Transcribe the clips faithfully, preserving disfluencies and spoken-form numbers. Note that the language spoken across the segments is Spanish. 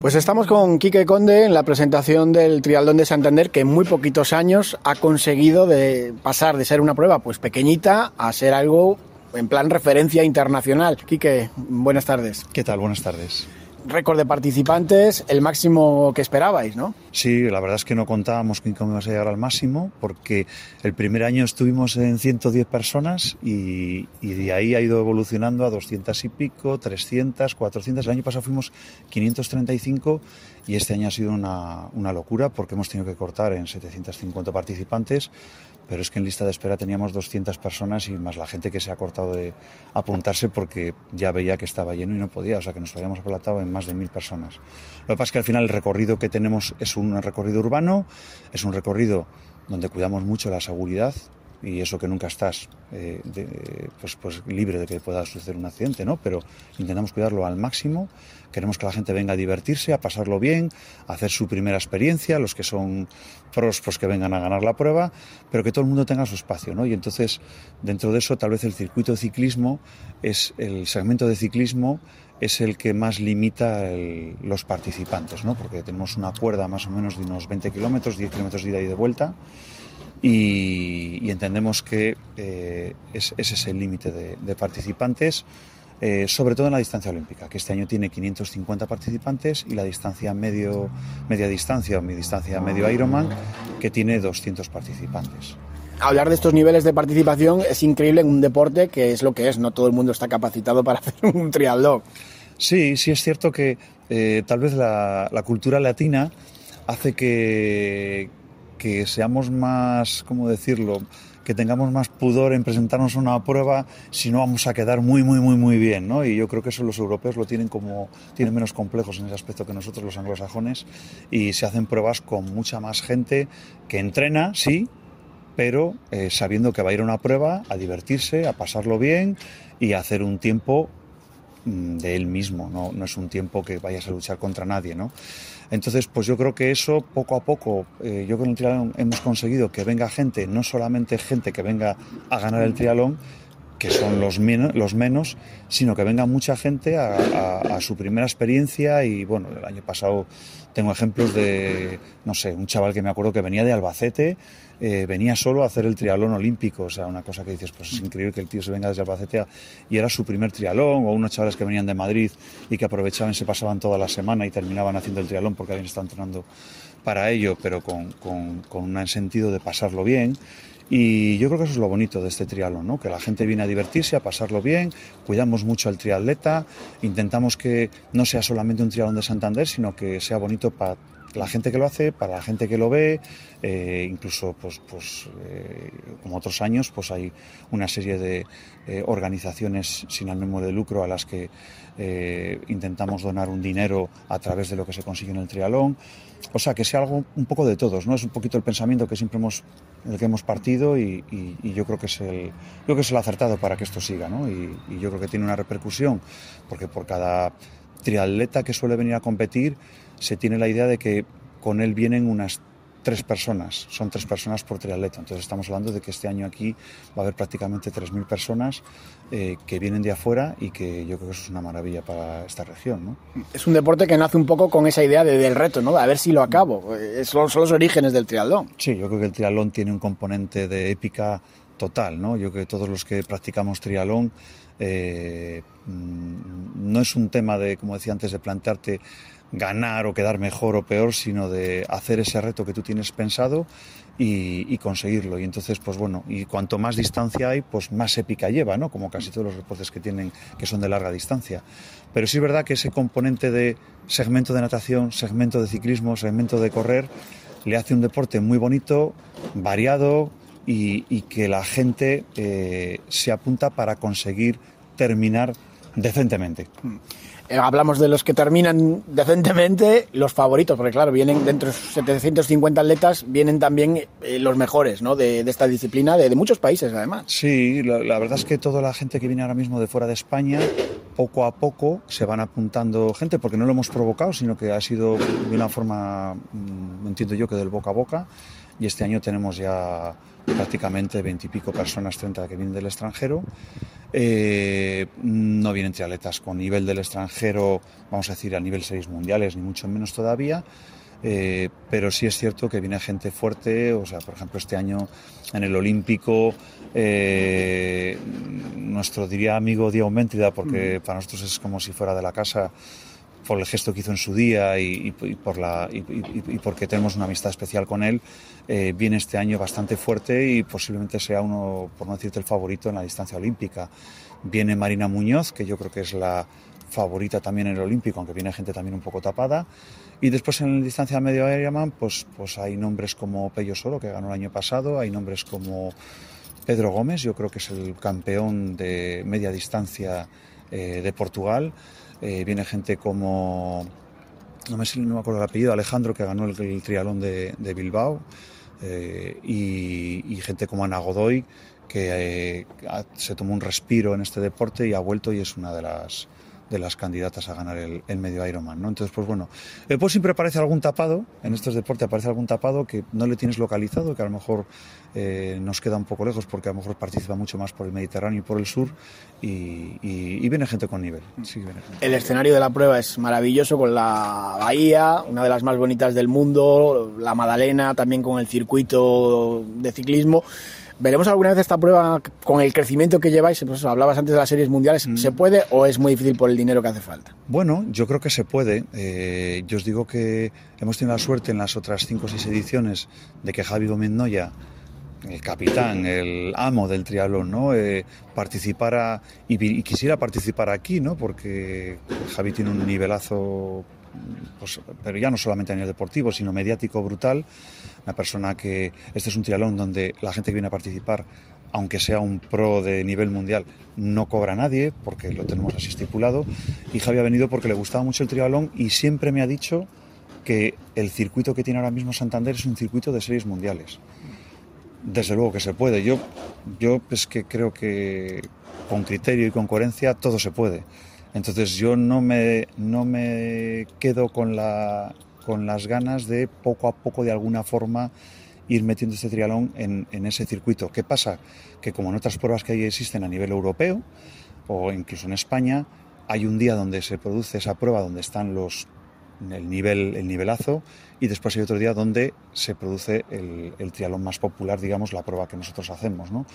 Pues estamos con Quique Conde en la presentación del Triatlón de Santander, que en muy poquitos años ha conseguido de pasar de ser una prueba pues pequeñita a ser algo en plan referencia internacional. Quique, buenas tardes. ¿Qué tal? Buenas tardes. Récord de participantes, el máximo que esperabais, ¿no? Sí, la verdad es que no contábamos con cómo íbamos a llegar al máximo, porque el primer año estuvimos en ciento diez personas y, y de ahí ha ido evolucionando a doscientas y pico, trescientas, cuatrocientas. El año pasado fuimos quinientos treinta y cinco y este año ha sido una, una locura porque hemos tenido que cortar en setecientos cincuenta participantes, pero es que en lista de espera teníamos doscientas personas y más la gente que se ha cortado de apuntarse porque ya veía que estaba lleno y no podía, o sea que nos habíamos aplatado en más de mil personas. Lo que pasa es que al final el recorrido que tenemos es un recorrido urbano, es un recorrido donde cuidamos mucho la seguridad y eso que nunca estás eh, de, pues, pues libre de que pueda suceder un accidente, ¿no? Pero intentamos cuidarlo al máximo. Queremos que la gente venga a divertirse, a pasarlo bien, a hacer su primera experiencia, los que son pros pues que vengan a ganar la prueba, pero que todo el mundo tenga su espacio, ¿no? Y entonces dentro de eso tal vez el circuito de ciclismo es el segmento de ciclismo es el que más limita el, los participantes, ¿no? Porque tenemos una cuerda más o menos de unos veinte kilómetros, diez kilómetros de ida y de vuelta. Y, y entendemos que eh, es, ese es el límite de, de participantes, eh, sobre todo en la distancia olímpica, que este año tiene quinientos cincuenta participantes, y la distancia medio, media distancia o mi distancia medio Ironman, que tiene doscientos participantes. Hablar de estos niveles de participación es increíble en un deporte que es lo que es, no todo el mundo está capacitado para hacer un triatlón. Sí, sí es cierto que eh, tal vez la, la cultura latina hace que... que seamos más, ¿cómo decirlo?, que tengamos más pudor en presentarnos una prueba si no vamos a quedar muy, muy, muy, muy bien, ¿no? Y yo creo que eso los europeos lo tienen como, tienen menos complejos en ese aspecto que nosotros los anglosajones, y se hacen pruebas con mucha más gente que entrena, sí, pero eh, sabiendo que va a ir a una prueba a divertirse, a pasarlo bien y a hacer un tiempo de él mismo, no, no es un tiempo que vayas a luchar contra nadie, ¿no? Entonces, pues yo creo que eso, poco a poco, eh, yo con el triatlón hemos conseguido que venga gente, no solamente gente que venga a ganar el triatlón, que son los, men- los menos, sino que venga mucha gente a, a, a su primera experiencia. Y bueno, el año pasado tengo ejemplos de, no sé, un chaval que me acuerdo que venía de Albacete, eh, venía solo a hacer el triatlón olímpico, o sea, una cosa que dices, pues es increíble que el tío se venga desde Albacete a, y era su primer triatlón, o unos chavales que venían de Madrid y que aprovechaban, se pasaban toda la semana y terminaban haciendo el triatlón porque habían estado entrenando para ello, pero con, con, con un sentido de pasarlo bien. Y yo creo que eso es lo bonito de este triatlón, ¿no? Que la gente viene a divertirse, a pasarlo bien, cuidamos mucho al triatleta, intentamos que no sea solamente un triatlón de Santander, sino que sea bonito para la gente que lo hace, para la gente que lo ve, eh, incluso pues, pues eh, como otros años, pues hay una serie de eh, organizaciones sin ánimo de lucro a las que eh, intentamos donar un dinero a través de lo que se consigue en el triatlón. O sea, que sea algo un poco de todos, ¿no? Es un poquito el pensamiento que siempre hemos, del que hemos partido, y, y, y yo creo que es el, creo que es el acertado para que esto siga, ¿no? Y, y yo creo que tiene una repercusión, porque por cada triatleta que suele venir a competir se tiene la idea de que con él vienen unas tres personas, son tres personas por triatleta. Entonces estamos hablando de que este año aquí va a haber prácticamente tres mil personas eh, que vienen de afuera, y que yo creo que eso es una maravilla para esta región, ¿no? Es un deporte que nace un poco con esa idea de, del reto, ¿no? A ver si lo acabo. Son, son los orígenes del triatlón. Sí, yo creo que el triatlón tiene un componente de épica total, ¿no? Yo creo que todos los que practicamos triatlón, eh, no es un tema de, como decía antes, de plantearte ganar o quedar mejor o peor, sino de hacer ese reto que tú tienes pensado y, y conseguirlo. Y entonces, pues bueno, y cuanto más distancia hay, pues más épica lleva, ¿no? Como casi todos los deportes que tienen, que son de larga distancia. Pero sí es verdad que ese componente de segmento de natación, segmento de ciclismo, segmento de correr, le hace un deporte muy bonito, variado, y, y que la gente eh, se apunta para conseguir terminar decentemente. Eh, hablamos de los que terminan decentemente, los favoritos, porque claro, vienen dentro de setecientos cincuenta atletas, vienen también eh, los mejores, ¿no? de, de esta disciplina, de, de muchos países además. Sí, la, la verdad es que toda la gente que viene ahora mismo de fuera de España, poco a poco se van apuntando gente, porque no lo hemos provocado, sino que ha sido de una forma, entiendo yo, que del boca a boca. y este año tenemos ya prácticamente veintipico personas, treinta que vienen del extranjero. Eh, no vienen triatletas con nivel del extranjero, vamos a decir a nivel series mundiales, ni mucho menos todavía. Eh, pero sí es cierto que viene gente fuerte, o sea, por ejemplo, este año en el Olímpico, eh, nuestro, diría, amigo Diego Méntrida, porque mm. para nosotros es como si fuera de la casa, por el gesto que hizo en su día y, y, y, por la, y, y, y porque tenemos una amistad especial con él, eh, viene este año bastante fuerte y posiblemente sea uno, por no decirte el favorito, en la distancia olímpica. Viene Marina Muñoz, que yo creo que es la favorita también en el Olímpico, aunque viene gente también un poco tapada. Y después en la distancia medio Ironman, pues, pues hay nombres como Pello Soro, que ganó el año pasado, hay nombres como Pedro Gómez, yo creo que es el campeón de media distancia eh, de Portugal. Eh, viene gente como, no me, no me acuerdo el apellido, Alejandro, que ganó el, el triatlón de, de Bilbao, eh, y, y gente como Ana Godoy, que eh, se tomó un respiro en este deporte y ha vuelto y es una de las de las candidatas a ganar el, el medio Ironman, ¿no? Entonces, pues bueno, eh, pues siempre aparece algún tapado, en estos deportes aparece algún tapado que no le tienes localizado, que a lo mejor eh, nos queda un poco lejos porque a lo mejor participa mucho más por el Mediterráneo y por el sur y, y, y viene gente con nivel. Sí, viene gente. El escenario de la prueba es maravilloso, con la bahía, una de las más bonitas del mundo, la Madalena, también con el circuito de ciclismo. ¿Veremos alguna vez esta prueba con el crecimiento que lleváis? Pues hablabas antes de las series mundiales. Mm. ¿Se puede o es muy difícil por el dinero que hace falta? Bueno, yo creo que se puede. Eh, yo os digo que hemos tenido la suerte en las otras cinco o seis ediciones de que Javi Gómez Noya, el capitán, el amo del triatlón, ¿no? Eh, participara y, y quisiera participar aquí, ¿no? Porque Javi tiene un nivelazo, pues, pero ya no solamente a nivel deportivo, sino mediático brutal. Una persona que, este es un triatlón donde la gente que viene a participar, aunque sea un pro de nivel mundial, no cobra a nadie, porque lo tenemos así estipulado, y Javi ha venido porque le gustaba mucho el triatlón y siempre me ha dicho que el circuito que tiene ahora mismo Santander es un circuito de series mundiales. Desde luego que se puede. Yo, yo es que creo que con criterio y con coherencia todo se puede. Entonces yo no me, no me quedo con la... con las ganas de poco a poco, de alguna forma, ir metiendo este triatlón en, en ese circuito. ¿Qué pasa? Que como en otras pruebas que ahí existen a nivel europeo, o incluso en España, hay un día donde se produce esa prueba, donde están los el nivel el nivelazo, y después hay otro día donde se produce el, el triatlón más popular, digamos, la prueba que nosotros hacemos, ¿no?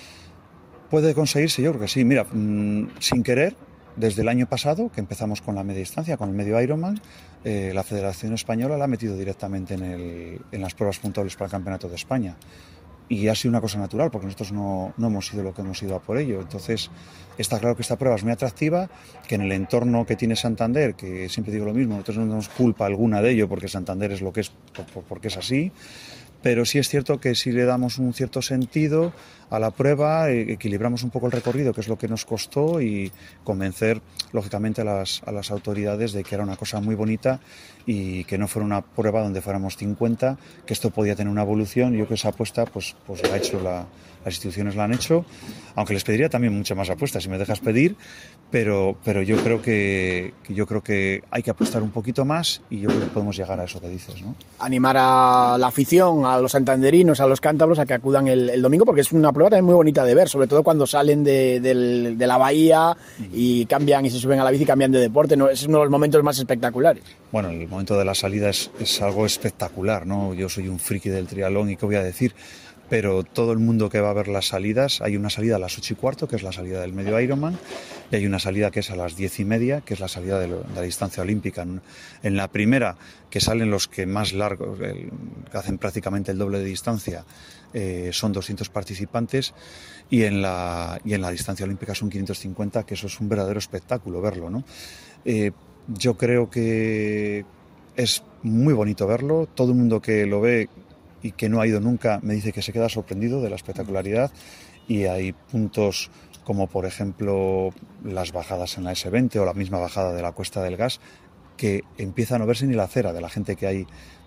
¿Puede conseguirse? Yo creo que sí. Mira, mmm, sin querer, desde el año pasado, que empezamos con la media distancia, con el medio Ironman, eh, la Federación Española la ha metido directamente en, el, en las pruebas puntuables para el Campeonato de España. Y ha sido una cosa natural, porque nosotros no, no hemos sido lo que hemos ido a por ello. Entonces, está claro que esta prueba es muy atractiva, que en el entorno que tiene Santander, que siempre digo lo mismo, nosotros no tenemos culpa alguna de ello, porque Santander es lo que es, porque es así. Pero sí es cierto que si le damos un cierto sentido a la prueba, equilibramos un poco el recorrido, que es lo que nos costó, y convencer, lógicamente, a las, a las autoridades de que era una cosa muy bonita y que no fuera una prueba donde fuéramos cincuenta, que esto podía tener una evolución. Yo creo que esa apuesta pues, pues la ha hecho la, las instituciones la han hecho, aunque les pediría también muchas más apuestas, si me dejas pedir, pero, pero yo creo que, que yo creo que hay que apostar un poquito más y yo creo que podemos llegar a eso que dices, ¿no? Animar a la afición, a los santanderinos, a los cántabros a que acudan el, el domingo, porque es una prueba también muy bonita de ver, sobre todo cuando salen de, de, de la bahía y cambian y se suben a la bici y cambian de deporte, ¿no? Es uno de los momentos más espectaculares. Bueno, el momento de la salida es, es algo espectacular, ¿no? Yo soy un friki del triatlón y qué voy a decir, pero todo el mundo que va a ver las salidas, hay una salida a las ocho y cuarto, que es la salida del medio Ironman, y hay una salida que es a las diez y media, que es la salida de, lo, de la distancia olímpica. En, en la primera, que salen los que más largos, el, que hacen prácticamente el doble de distancia, eh, son doscientos participantes, y en, la, y en la distancia olímpica son quinientos cincuenta, que eso es un verdadero espectáculo verlo, ¿no? Eh, yo creo que es muy bonito verlo, todo el mundo que lo ve y que no ha ido nunca me dice que se queda sorprendido de la espectacularidad, y hay puntos como por ejemplo las bajadas en la ese veinte o la misma bajada de la Cuesta del Gas que empieza a no verse ni la acera de la gente que hay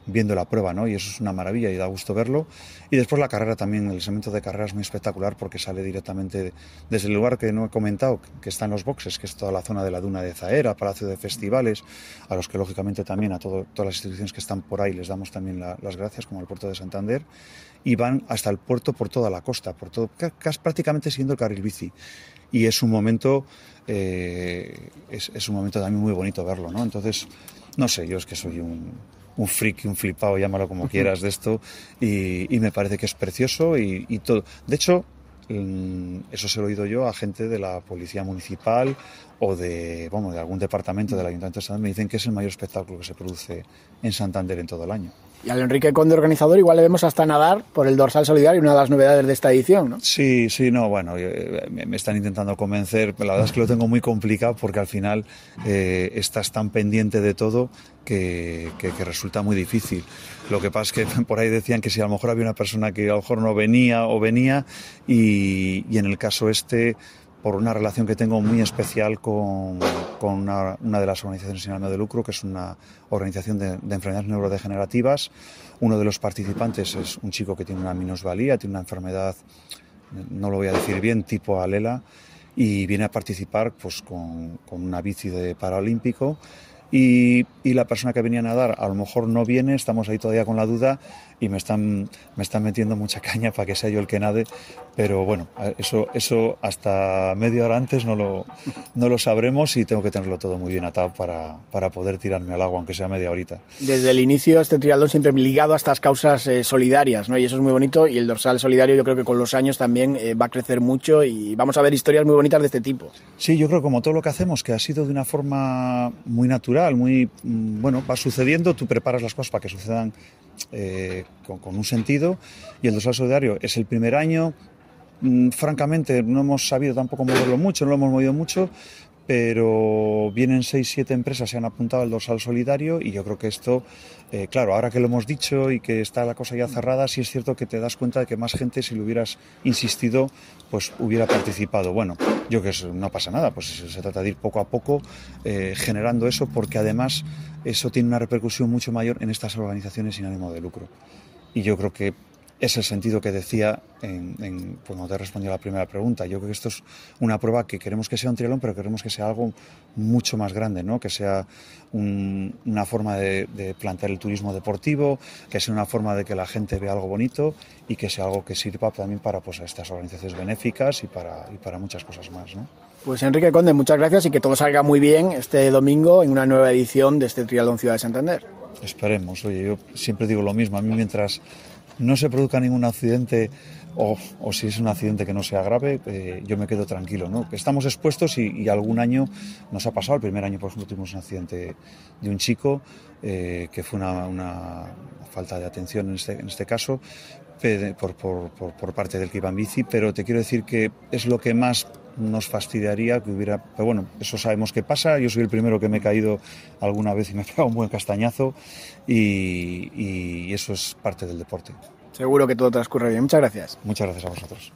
viendo la prueba, ¿no? Y eso es una maravilla y da gusto verlo. Y después la carrera también, el segmento de carrera es muy espectacular porque sale directamente desde el lugar que no he comentado, que está en los boxes, que es toda la zona de la Duna de Zaera, Palacio de Festivales, a los que lógicamente también a todo, todas las instituciones que están por ahí les damos también la, las gracias, como el puerto de Santander, y van hasta el puerto por toda la costa, por todo, casi prácticamente siguiendo el carril bici. Y es un momento, eh, es, es un momento también muy bonito verlo, ¿no? Entonces, no sé, yo es que soy un... un friki, un flipado, llámalo como quieras de esto, y, y me parece que es precioso y, y todo. De hecho, eso se lo he oído yo a gente de la Policía Municipal o de, bueno, de algún departamento del Ayuntamiento de Santander, me dicen que es el mayor espectáculo que se produce en Santander en todo el año. Y al Enrique Conde, organizador, igual le vemos hasta nadar por el dorsal solidario, una de las novedades de esta edición, ¿no? Sí, sí, no, bueno, me están intentando convencer, la verdad es que lo tengo muy complicado porque al final eh, estás tan pendiente de todo que, que, que resulta muy difícil. Lo que pasa es que por ahí decían que si a lo mejor había una persona que a lo mejor no venía o venía y, y en el caso este, por una relación que tengo muy especial con, con una, una de las organizaciones sin ánimo de lucro, que es una organización de, de enfermedades neurodegenerativas. Uno de los participantes es un chico que tiene una minusvalía, tiene una enfermedad, no lo voy a decir bien, tipo alela, y viene a participar pues, con, con una bici de paraolímpico. Y, y la persona que venía a nadar a lo mejor no viene, estamos ahí todavía con la duda y me están, me están metiendo mucha caña para que sea yo el que nade, pero bueno, eso, eso hasta media hora antes no lo, no lo sabremos y tengo que tenerlo todo muy bien atado para, para poder tirarme al agua, aunque sea media horita. Desde el inicio este triatlón siempre ligado a estas causas eh, solidarias, ¿no? Y eso es muy bonito, y el dorsal solidario yo creo que con los años también eh, va a crecer mucho y vamos a ver historias muy bonitas de este tipo. Sí, yo creo que como todo lo que hacemos, que ha sido de una forma muy natural, muy, bueno, va sucediendo, tú preparas las cosas para que sucedan eh, con, con un sentido, y el dorsal solidario es el primer año. Mm, francamente no hemos sabido tampoco moverlo mucho, no lo hemos movido mucho, pero vienen seis, siete empresas, se han apuntado al dorsal solidario y yo creo que esto, eh, claro, ahora que lo hemos dicho y que está la cosa ya cerrada, sí es cierto que te das cuenta de que más gente, si lo hubieras insistido, pues hubiera participado. Bueno, yo creo que no pasa nada, pues se trata de ir poco a poco eh, generando eso, porque además eso tiene una repercusión mucho mayor en estas organizaciones sin ánimo de lucro. Y yo creo que es el sentido que decía en, en, cuando te respondí a la primera pregunta. Yo creo que esto es una prueba que queremos que sea un triatlón, pero queremos que sea algo mucho más grande, ¿no? Que sea un, una forma de, de plantear el turismo deportivo, que sea una forma de que la gente vea algo bonito y que sea algo que sirva también para pues, estas organizaciones benéficas y para, y para muchas cosas más, ¿no? Pues Enrique Conde, muchas gracias y que todo salga muy bien este domingo en una nueva edición de este Triatlón Ciudad de Santander. Esperemos. Oye, yo siempre digo lo mismo. A mí mientras no se produzca ningún accidente o, o si es un accidente que no sea grave, eh, yo me quedo tranquilo, ¿no? Estamos expuestos y, y algún año nos ha pasado. El primer año, por ejemplo, tuvimos un accidente de un chico eh, que fue una, una falta de atención en este, en este caso por, por, por, por parte del que iba en bici, pero te quiero decir que es lo que más nos fastidiaría que hubiera, pero bueno, eso sabemos que pasa. Yo soy el primero que me he caído alguna vez y me he pegado un buen castañazo y, y eso es parte del deporte. Seguro que todo transcurre bien. Muchas gracias. Muchas gracias a vosotros.